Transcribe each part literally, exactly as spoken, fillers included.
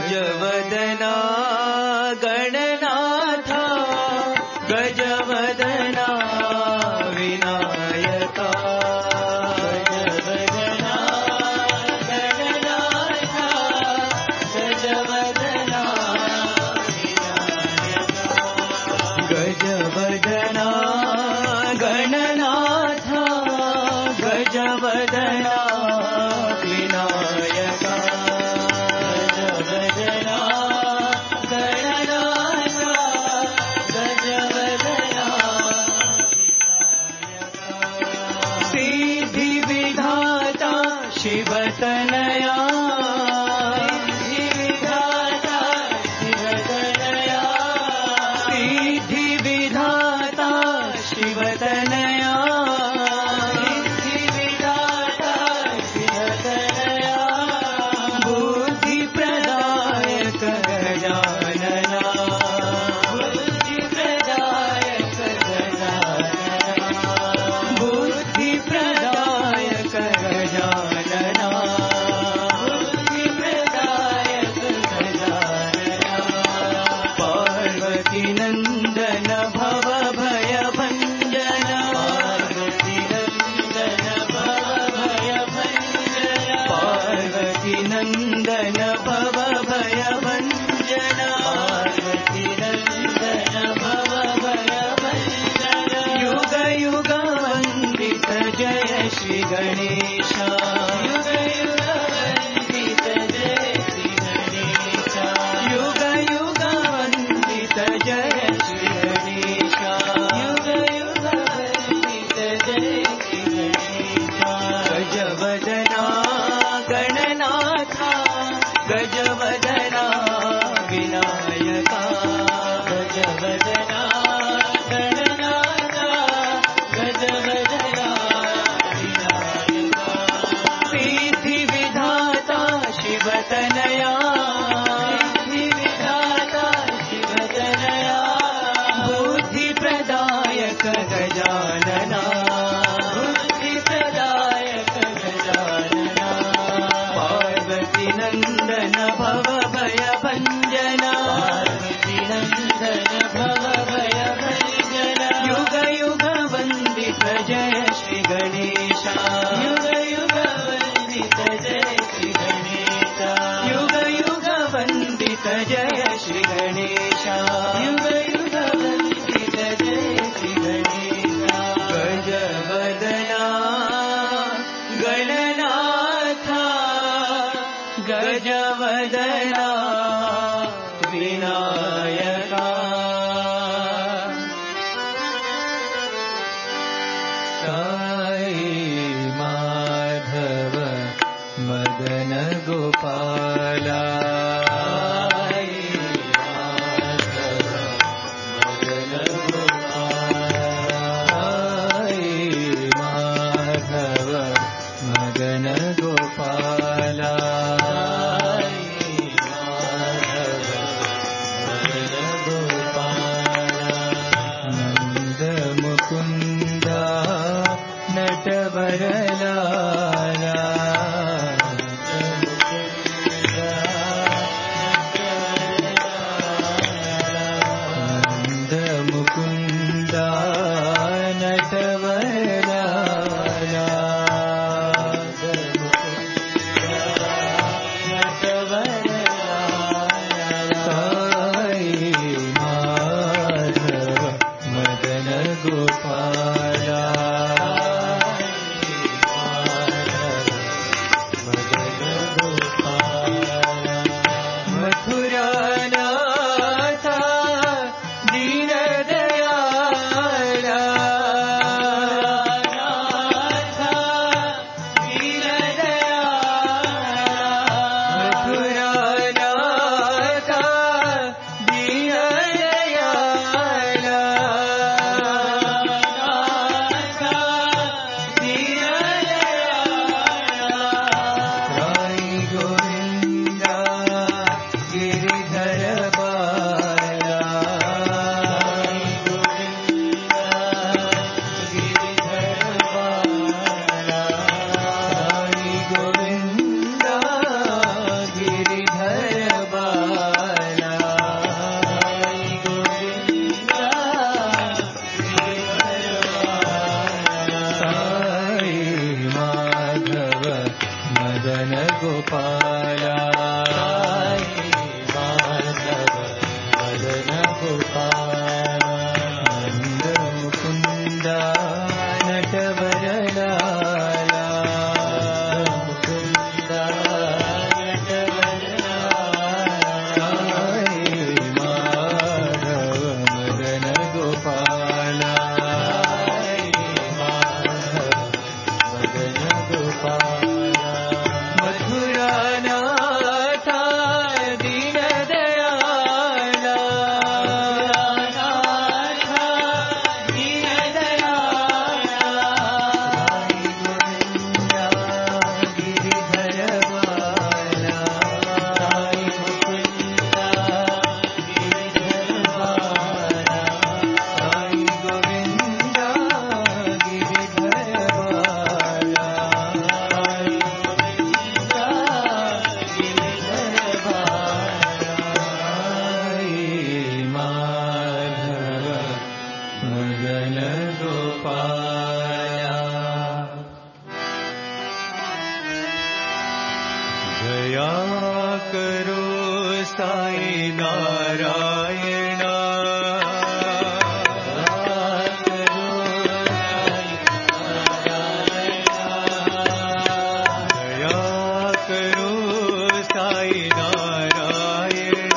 गजवदना गणनाथा गजवदना विनायका गजवदना गणनाथा गजवदना विनायका गजवदना गणनाथा गजवदना विनायका गजवदना गणनाथा गजवदना विनायका सिद्धि विधाता शिवतनया सिद्धि विधाता शिवतनया सिद्धि विधाता शिवतनया सिद्धि विधाता शिवतनया बुद्धि प्रदायक गजानना बुद्धि प्रदायक गजानना बुद्धि प्रदायक गजानना बुद्धि प्रदायक गजानना पार्वती नंदन भव भय भंजन पार्वती नंदन भव भय भंजन पार्वती नंदन भव भय भंजन पार्वती नंदन भव भय भंजन युग युग वंदित जय श्री गणेश युग युग वंदित जय श्री गणेश युग युग वंदित जय श्री गणेश युग युग वंदित जय श्री गणेश गजवदना गणनाथा गजवदना विनायका गजवदना गणनाथा गजवदना विनायका सिद्धि विधाता शिवतनया सिद्धि विधाता शिवतनया बुद्धि प्रदायक गजानना बुद्धि प्रदायक गजानना पार्वती नंदन भव भय भंजना पार्वती नंदन भव भय भंजना युग युग वंदित जय श्री गणेश युग युग वंदित जय श्री गणेश युग युग वंदित जय श्री गणेश युग युग वंदित जय श्री गणेश गजवदना गणनाथा गजवदना विनायका साई माधव मदन गोपाला साई माधव मदन गोपाला साई माधव मदन गोपाला साई माधव मदन गोपाला नंद मुकुंद नटवरलाला नंद मुकुंद ಗೋಪಾಲ ಮದನ ಗೋಪಾಲ ನಂದ ಮುಕುಂದ ನಟವರಲಾಲ ಮುಕುಂದ ನಟವರಲಾಲ ಮಾಧವ ಮದನ ಗೋಪಾಲ ಮದನ ಗೋಪಾಲ ಮಧುರಾನಾಥ ದೀನ ದಯಾಳ ನಾಥ ದೀನ ದಯಾಳ ಗಿರಿಧರ ಬಾಲ ಸಾಯಿ ಮುಕುಂದ ಗಿರಿಧರ ಬಾಲ ಸಾಯಿ ಗೋವಿಂದ ಗಿರಿಧರ ಬಾಲ ಸಾಯಿ ಗೋವಿಂದ ಗಿರಿಧರ ಬಾಲ ಮಾಧವ ಮದನ ಗೋಪಾಲ ದಯಾ ಕರೋ ಸಾಯಿ ನಾರಾಯಣ ದಯಾ ಕರೋ ಸಾಯಿ ನಾರಾಯಣ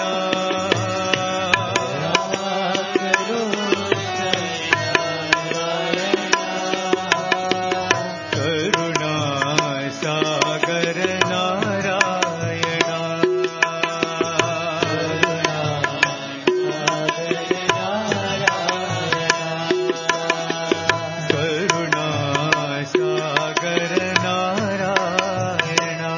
ಕರುಣಾ ಸಾಗರ ನಾರಾಯಣ ಕರುಣಾ ಸಾಗರ ನಾರಾಯಣ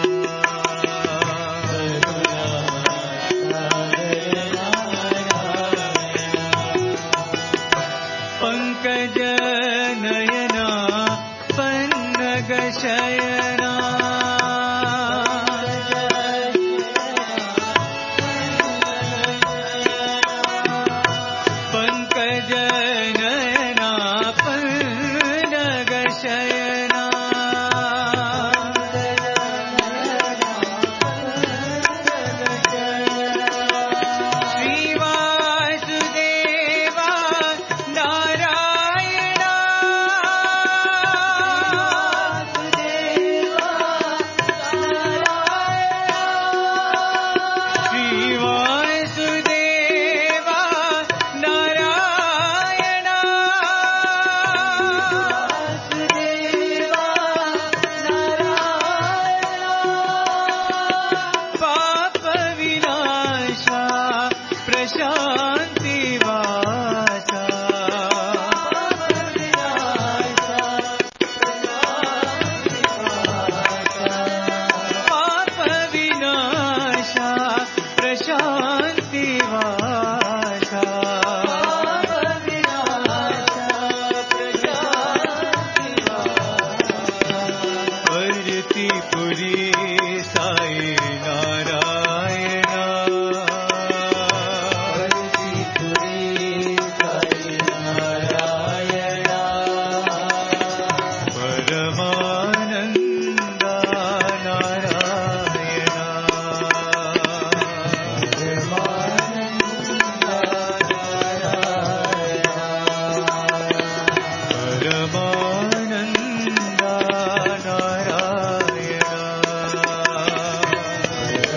ಪಂಕಜ ನಯನ ಪನ್ನಗ ಶಯನ ಪಂಕಜ ನಯನ ಪನ್ನಗ ಶಯನ ಶ್ರೀವಾಸುದೇವ ನಾರಾಯಣ ಶ್ರೀವಾಸುದೇವ ನಾರಾಯಣ ಪಾಪ ವಿನಾಶ ಪ್ರಶಾಂತಿ ವಾಸ ಪಾಪ ವಿನಾಶ ಪ್ರಶಾಂತಿ ವಾಸ ಪರಿತಿ ಪುರಿ ಸಾಯಿ ನಾರಾಯಣ ಪರಮಾನಂದ ನಾರಾಯಣ ಪರಮಾನಂದ ನಾರಾಯಣ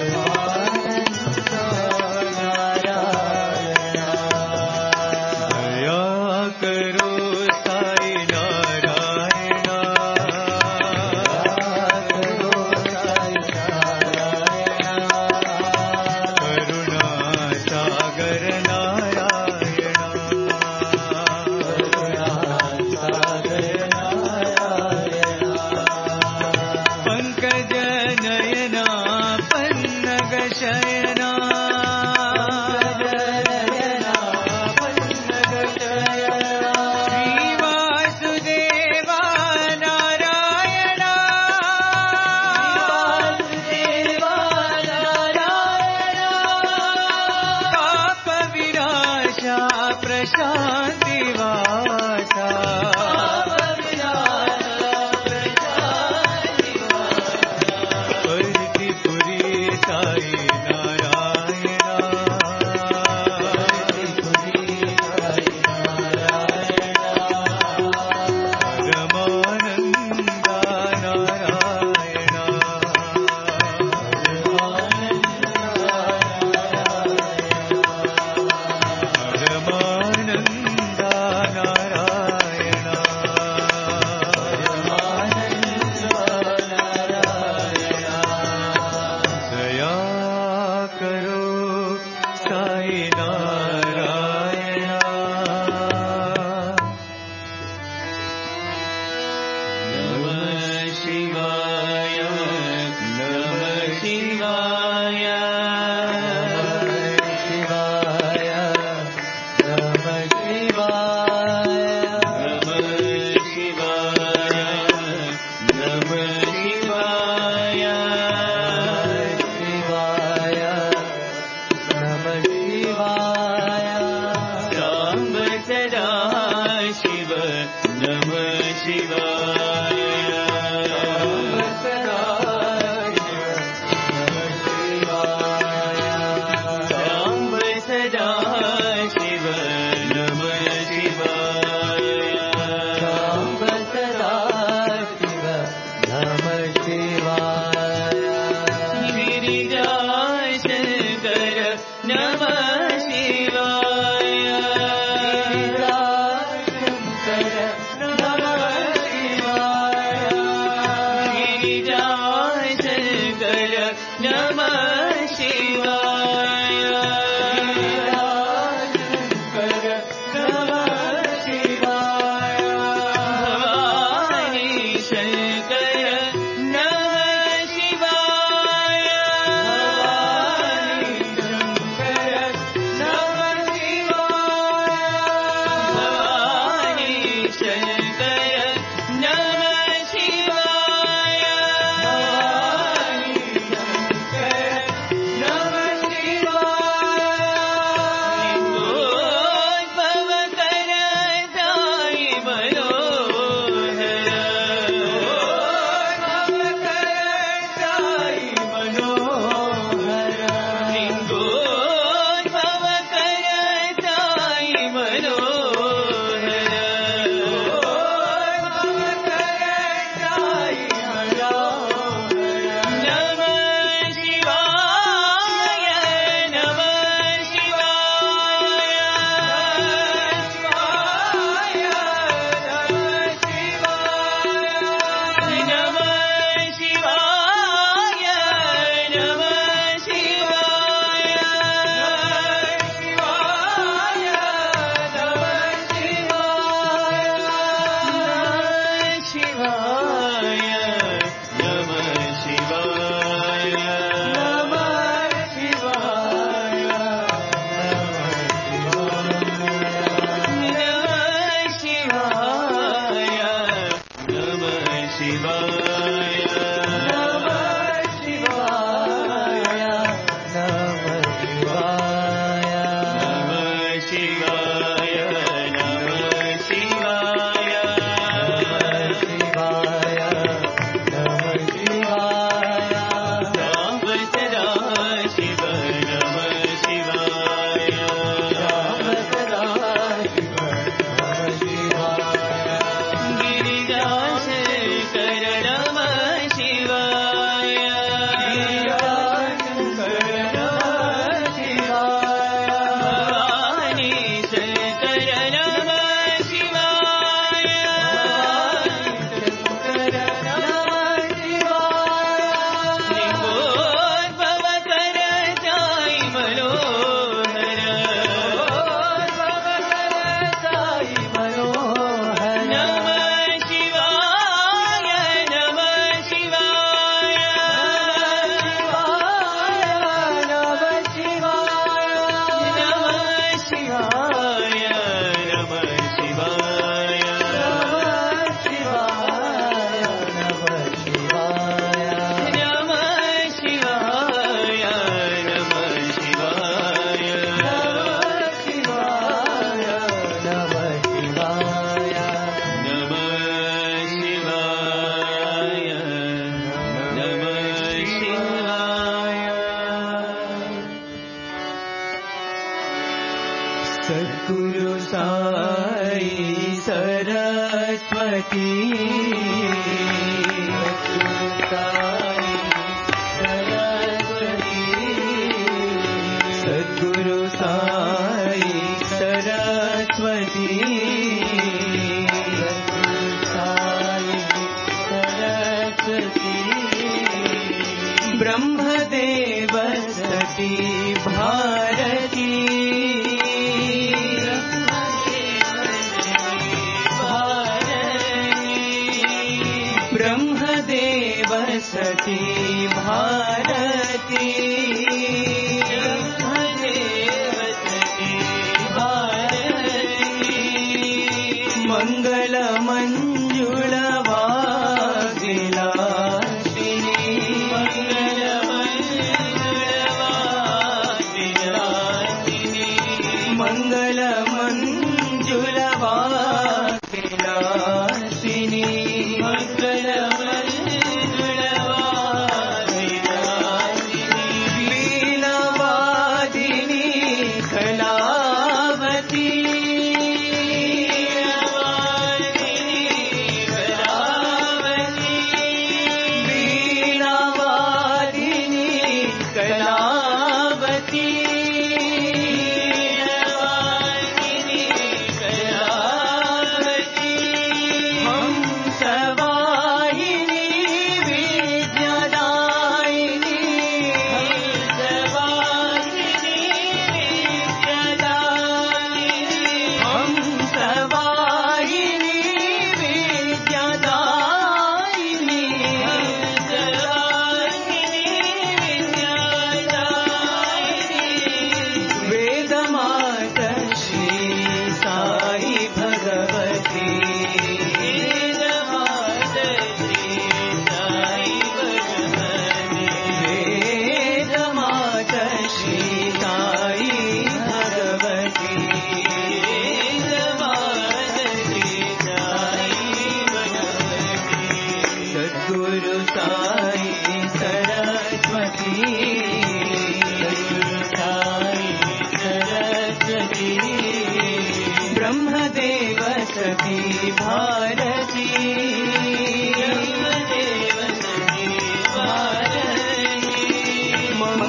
सवाहिनी विद्यादायिनी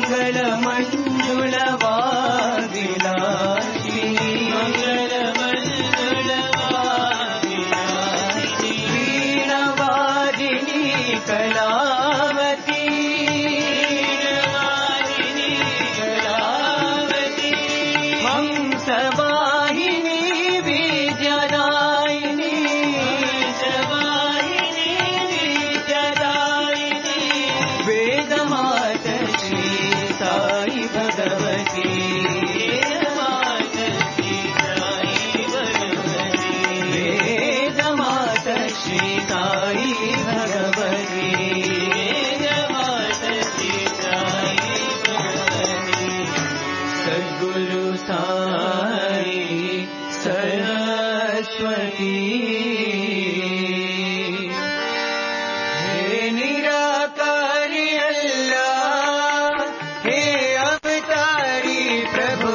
मंगल मंजुल वादिलाशिनी मंगल मंजुल वादिलाशिनी वीणवादिनी कलावती वीणवादिनी कलावती हंसवाहिनी विद्यादायिनी हंसवाहिनी विद्यादायिनी वेदमात श्री साई भगवती वेदमात श्री साई भगवती वेदमात श्री साई भगवती वेदमात श्री साई भगवती सद्गुरु साई सरस्वती हे निराकारी अल्लाह हे अवतारी प्रभु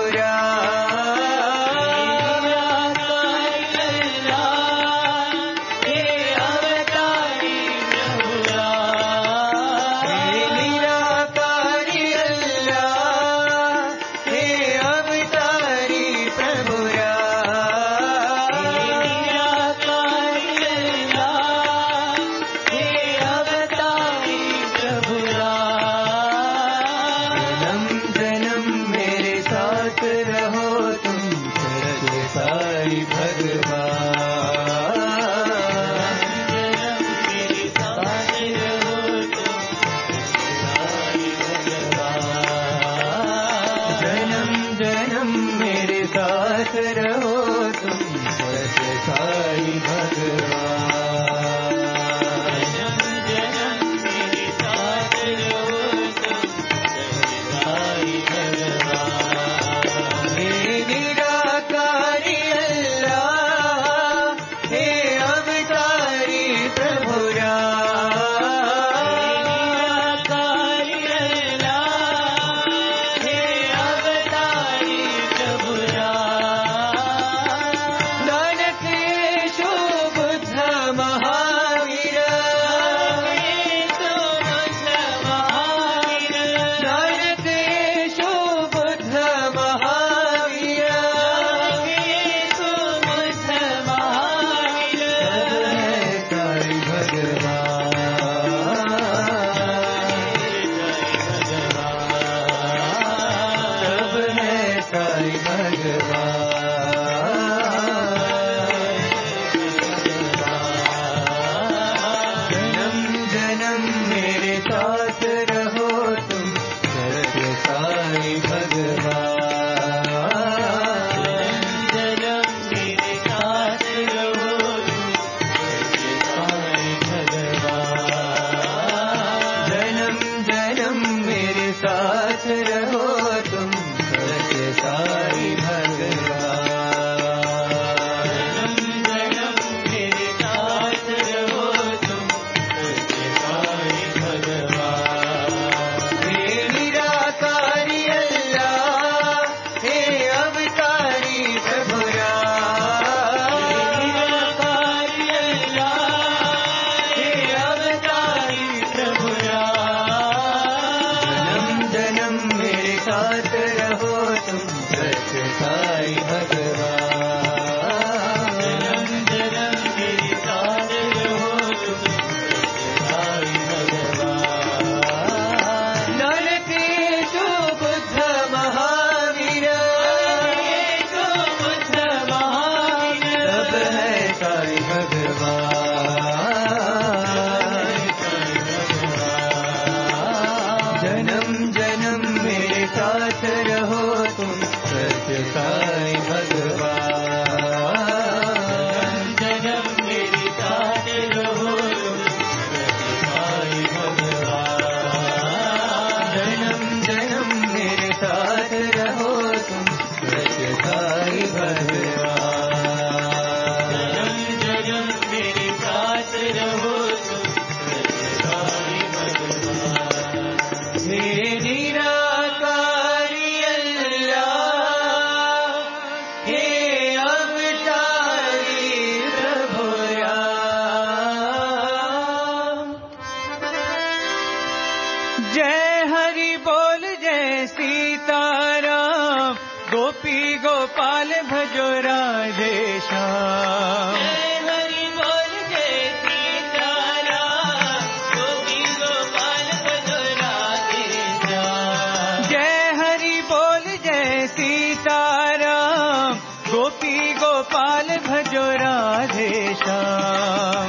जय हरि बोल जय सीताराम गोपी गोपाल भजो राधे श्याम जय हरि बोल जय सीताराम गोपी गोपाल भजो राधे श्याम जय हरि बोल जय सीताराम गोपी गोपाल भजो राधे श्याम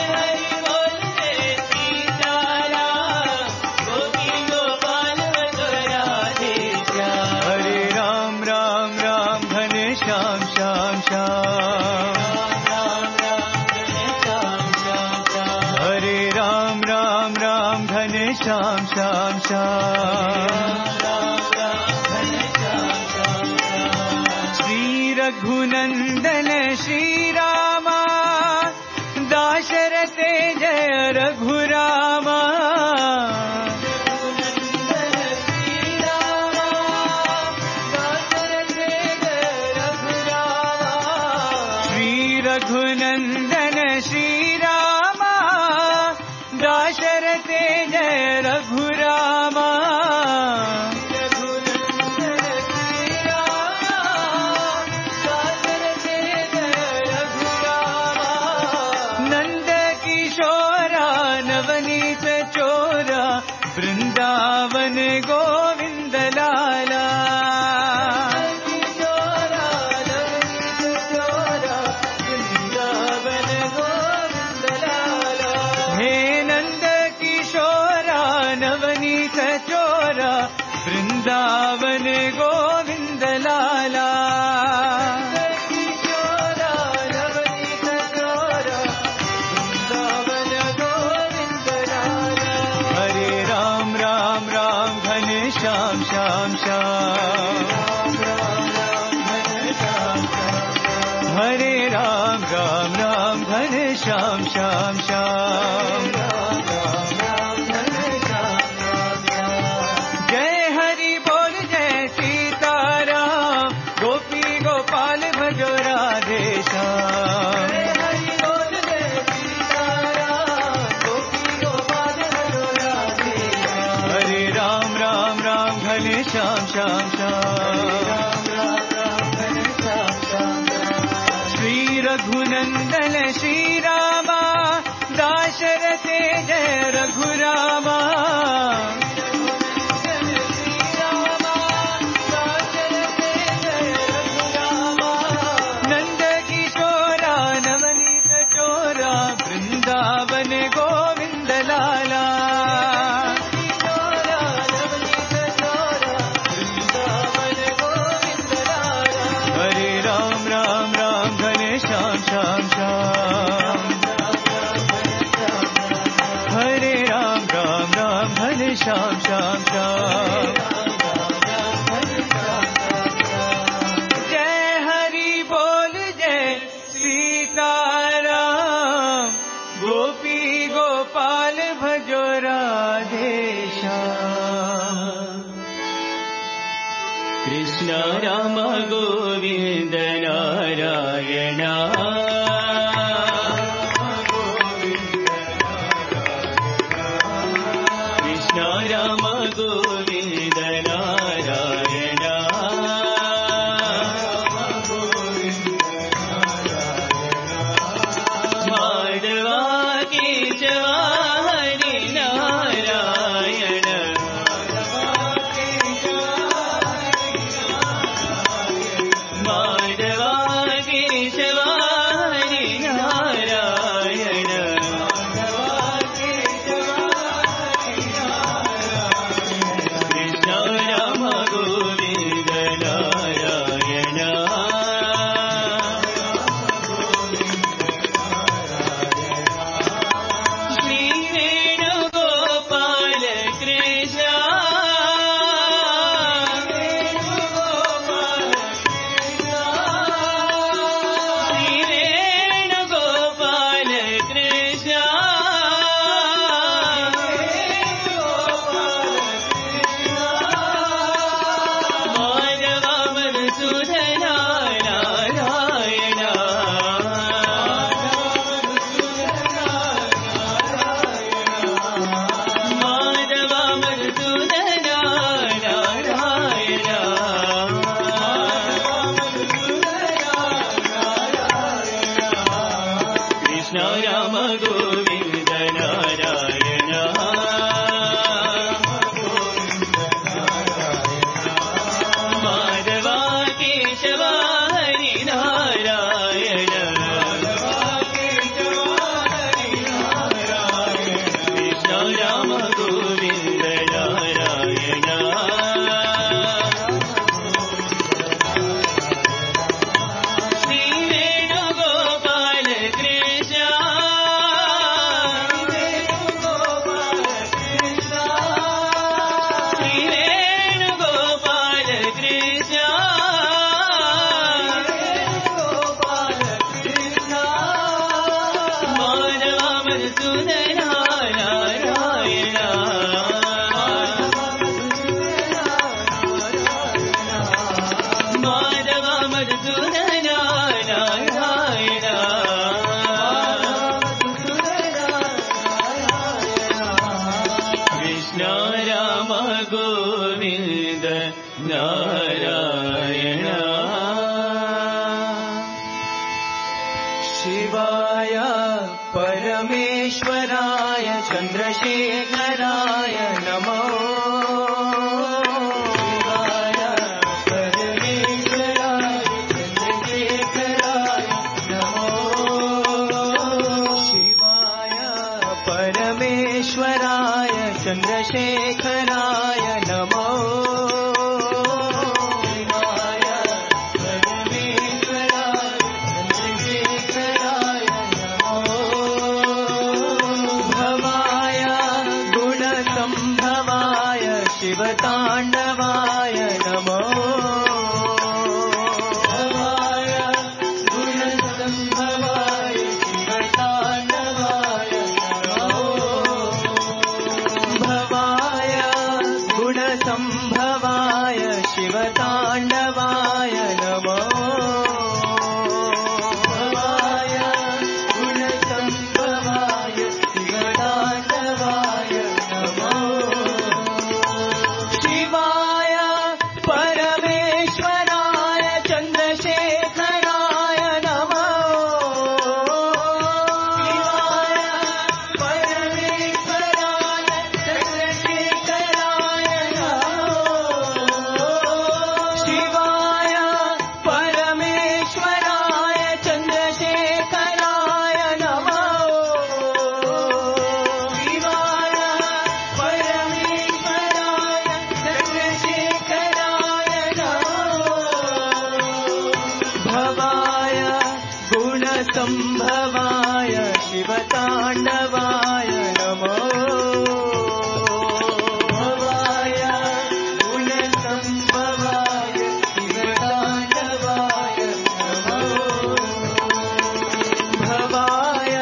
श्याम श्याम श्याम श्री रघुनंदन श्री रामा दाशरथे जय रघुरामा श्री रघुनंदन श्री रामा दाशरथे जय रघुरामा नंद किशोरा नवनीत चोरा वृंदावन गोविंद लाला वृंदावन गोविंद लाला हरे राम राम राम घने श्याम श्याम श्याम हरे राम राम राम घने श्याम श्याम श्याम श्याम श्याम श्याम श्री रघुनंदन श्री रामा दाशरथे जय रघुरामा नंद किशोरा नवनीत चोरा वृंदावन गोविंद लाला श्याम श्याम हरे राम राम राम हरे श्याम श्याम श्याम जय हरि बोल जय सीताराम गोपी गोपाल भजो राधे श्याम कृष्ण राम गोविंद नारायण कृष्ण राम गोविंद नारायण माधवा केशव हरि नारायण माधवा केशव हरि गोविन्द नारायण शिवाय परमेश्वराय चन्द्रशेखराय नमो परमेश्वराय चन्द्रशेखराय नमो शिवाय परमेश्वराय चन्द्रशेखराय नमो भवाय गुणसम्भवाय शिवताण्डवाय नमो भवाय गुणसम्भवाय शिवताण्डवाय संभवाय शिवताण्डवाय नमो भवाय गुणसम्भवाय शिवताण्डवाय नमो शिवाय परमेश्वराय चन्द्रशेखराय नमो शिवाय परमेश्वराय चन्द्रशेखराय नमो शिवाय परमेश्वराय चन्द्रशेखराय नमो भवाय गुणसम्भवाय शिवताण्डवाय नमो भवाय गुणसम्भवाय शिवताण्डवाय नमो भवाय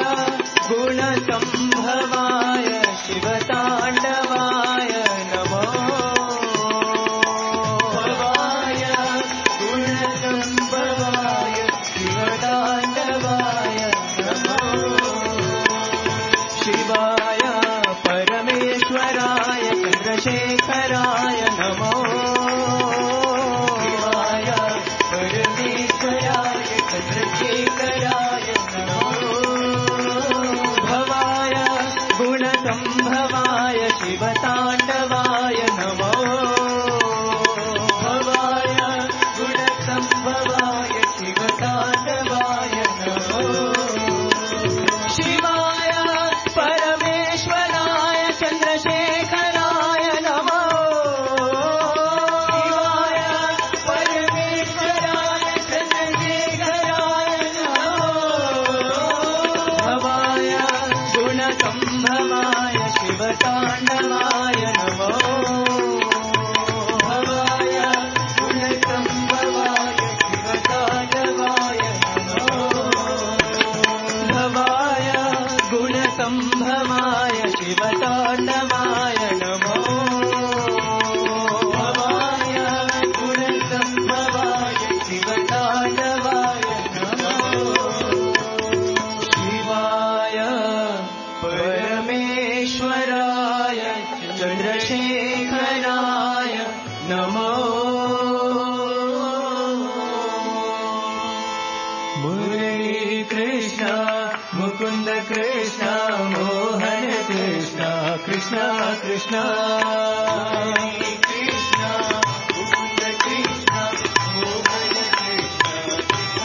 गुणसम्भवाय शिवताण्डवाय नमो भवाय गुणसम्भवाय शिवताण्डवाय नमो शिवाय परमेश्वराय चन्द्रशेखराय नमो शिवाय परमेश्वराय चन्द्रशेखराय नमो भवाय गुणसम्भवाय शिवताण्डवाय नमो भवाय गुणसम्भवाय शिवताण्डवाय नमो शिवाय परमेश्वराय चन्द्रशेखराय नमो शिवाय परमेश्वराय चन्द्रशेखराय नमो भवाय गुणसम्भवाय शिवताण्डवाय नमो भवाय गुणसम्भवाय शिवताण्डवाय नमो भवाय गुणसम्भवाय शिवताण्डवाय नमो भवाय गुणसम्भवाय शिवताण्डवाय नमो शिवाय परमेश्वराय चन्द्रशेखराय नमो मुरली कृष्ण मुकुंद कृष्ण मोहन कृष्ण कृष्ण कृष्ण कृष्ण मुकुंद कृष्ण मोहन कृष्ण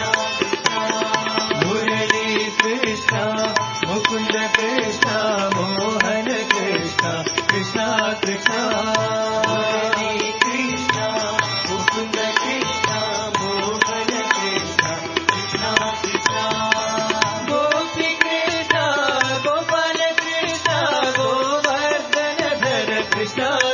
मुरली कृष्ण मुकुंद कृष्ण मोहन कृष्ण कृष्ण कृष्ण मुरली कृष्ण मुकुंद कृष्ण मोहन कृष्ण कृष्ण कृष्ण गोपी कृष्ण गोपाल कृष्ण गोवर्धन धर Krishna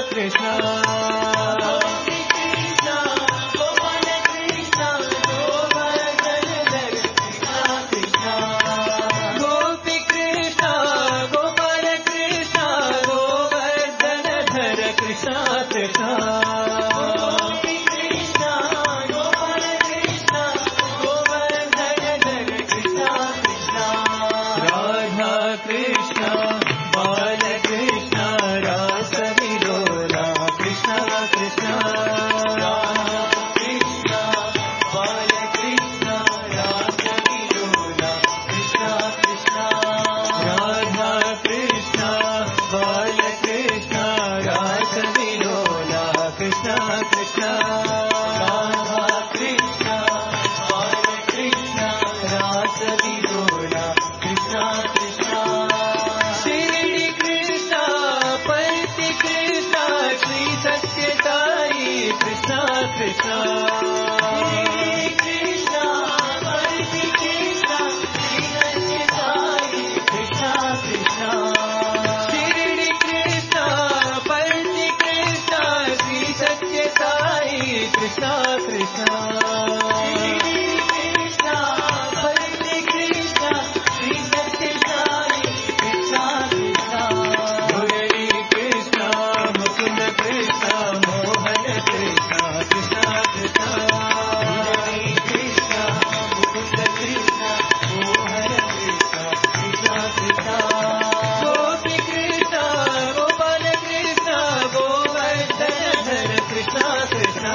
Krishna Radha Krishna Hare Krishna Rasa Vilola Krishna Krishna Shri Krishna Parti Krishna Shri Satya Sai Krishna Krishna Krishna Krishna Krishna Hare Krishna Shri Satya Sai Krishna Krishna Murali Krishna Mukunda Krishna Mohan Krishna Krishna Krishna Murali Krishna Mukunda Krishna Mohan Krishna Krishna Krishna Gopi Krishna Gopal Krishna Govardhan Krishna Krishna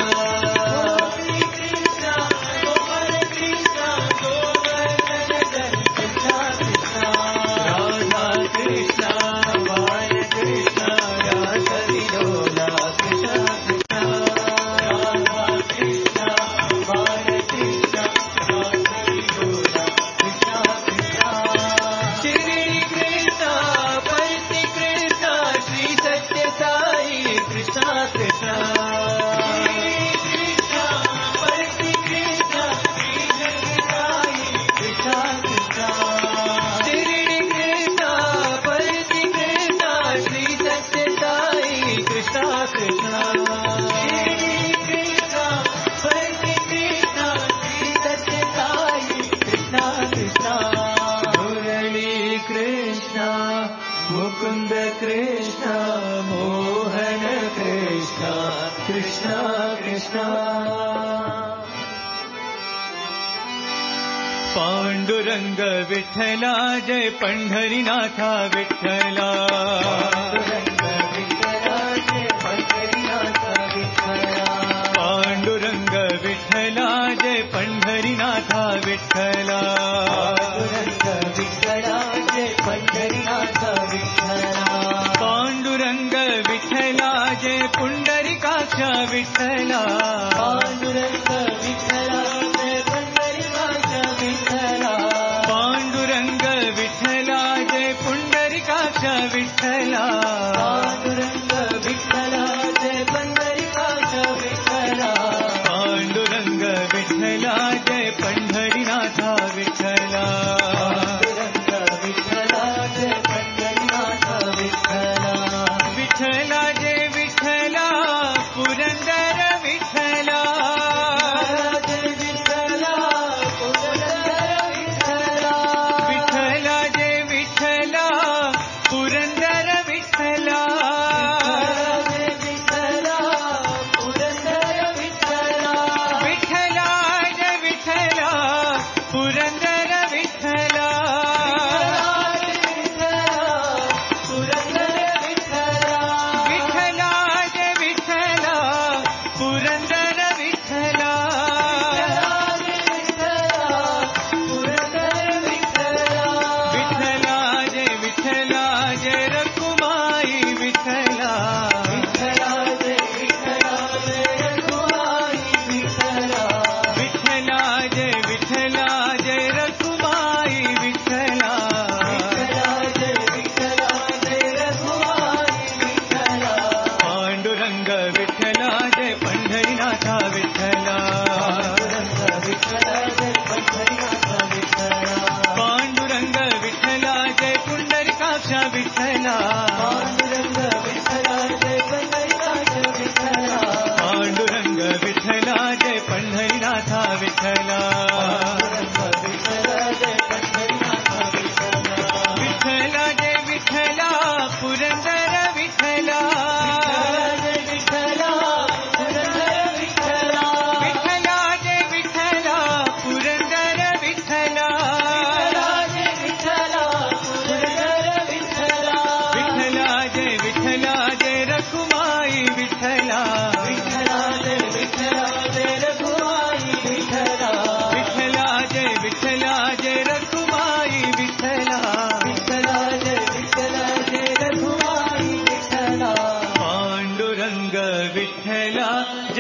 Mukunda Krishna Mohan Krishna Krishna Krishna Panduranga Vithala Jai Pandharinatha Vithala Panduranga Vithala Jai Pandharinatha Vithala Panduranga Vithala Jai Pundarikaksha Vithala Panduranga Vithala Jai Pundarikaksha Vithala Panduranga Vithala Jai Pundarikaksha Vithala Panduranga Vithala Jai Pundarikaksha Vithala Panduranga Vithala Jai Pandharinatha Vithala Vithala Jai Vithala Purandara Vithala Jai Vithala Purandara Vithala Vithala Jai Vithala Purandara Vithala Jai Vithala Purandara Vithala Vithala Jai Vithala Purandara Vithala Purandara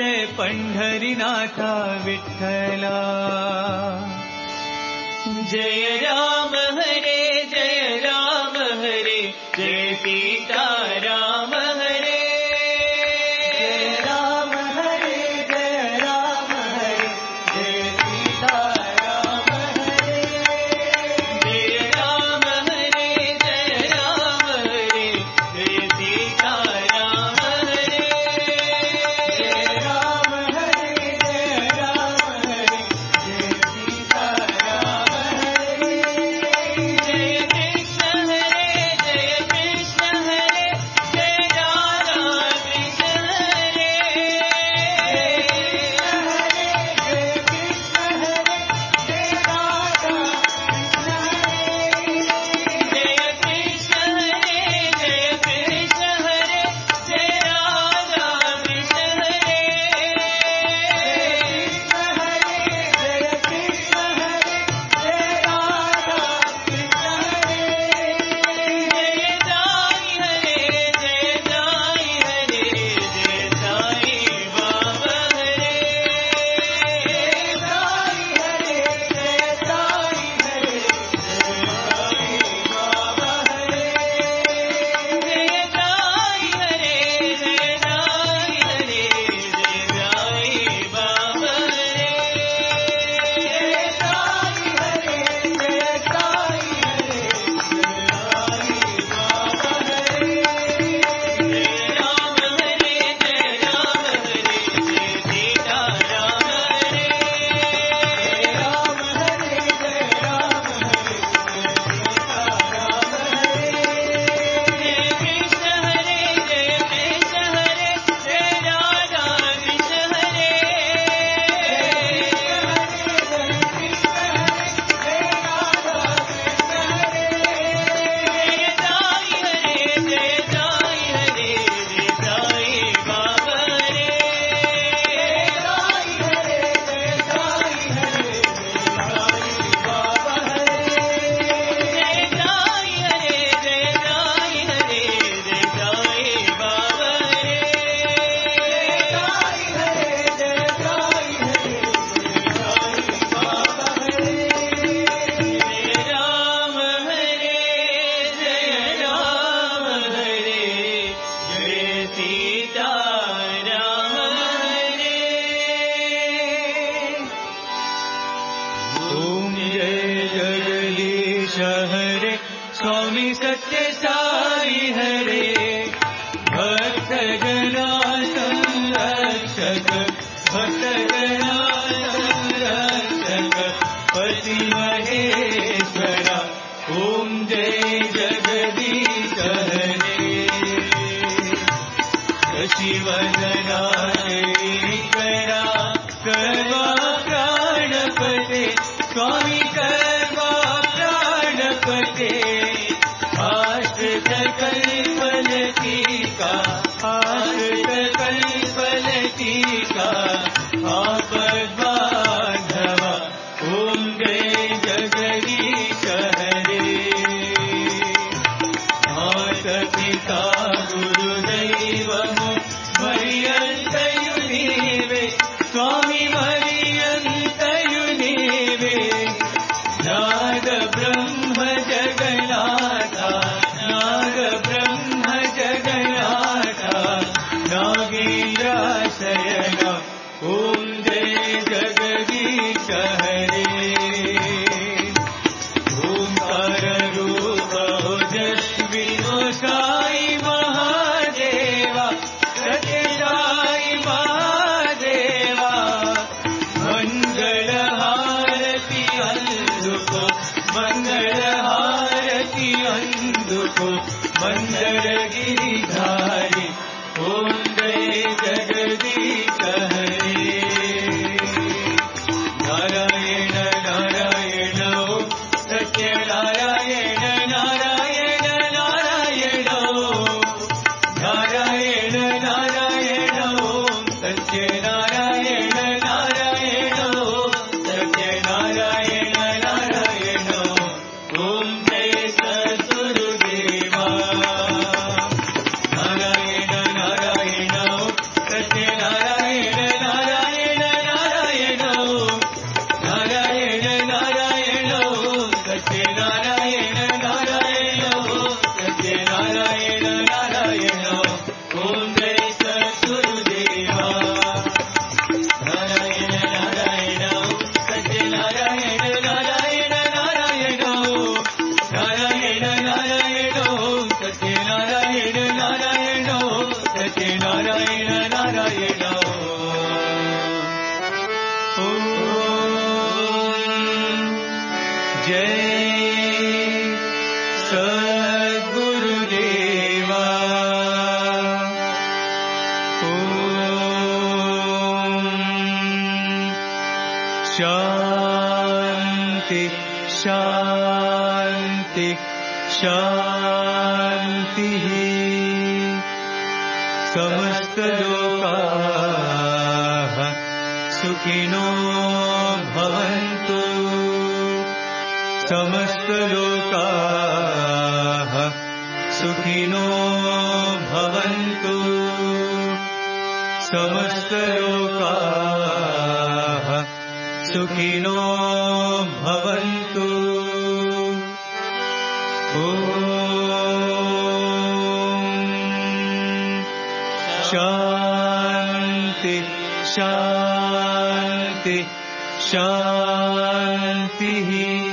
जय पंढरीनाथा विठ्ठला जय राम हरे जय राम हरे जय सीता राम हरे जय राम हरे जय राम हरे जय सीता राम हरे जय राम हरे जय राम हरे जय सीता राम हरे जय राम हरे जय राम हरे जय सीता राम हरे जय कृष्ण हरे जय कृष्ण हरे जय राधा कृष्ण हरे जय कृष्ण हरे जय राधा कृष्ण हरे जय कृष्ण हरे जय कृष्ण हरे जय राधा कृष्ण हरे कृष्ण हरे जय कृष्ण हरे जय राधा कृष्ण हरे जय साई हरे जय साई हरे जय साई बाबा हरे जय साई हरे जय साई हरे जय साई बाबा हरे जय साई हरे जय साई हरे जय साई बाबा हरे जय साई हरे जय साई हरे जय साई बाबा हरे जय राम हरे जय राम हरे जय सीता राम हरे जय राम हरे जय राम हरे जय सीता राम हरे जय कृष्ण हरे जय कृष्ण हरे जय राधा कृष्ण हरे जय कृष्ण हरे जय राधा कृष्ण हरे जय साई हरे जय साई हरे जय साई बाबा हरे जय साई हरे जय साई हरे जय साई बाबा हरे जय साई हरे जय साई हरे जय साई बाबा हरे जय साई हरे जय साई हरे जय साई बाबा हरे जय राम हरे जय राम हरे जय सीता राम हरे ओम जय जगदीश हरे स्वामी सत्य साई हरे भक्त जना संरक्षक भक्त जना संरक्षक पति महेश्वरा ओम जय जगदीश हरे शिवदना करा कर्वा प्राणपते स्वामी कर्वा प्राणपते आश्रित कल्पल टीका आश्रित कल्पल टीका आपद्बांधवा ओम जय जगदीश हरे माता पिता गुरुदैवमु मरियन्तयु नीवे स्वामी मरियन्तयु नीवे नाग ब्रह्म जगन्नाथा नाग ब्रह्म जगन्नाथा नागेन्द्राशयन शान्ति शान्ति शान्तिः समस्तलोकाः सुखिनो भवन्तु समस्तलोकाः सुखिनो भवन्तु समस्तलोकाः सुखिनो भवन्तु ॐ शान्ति शान्ति शान्तिः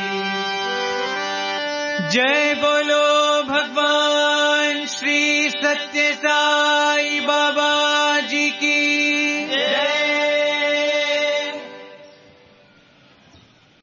जय बोलो भगवान श्री सत्य साई बाबा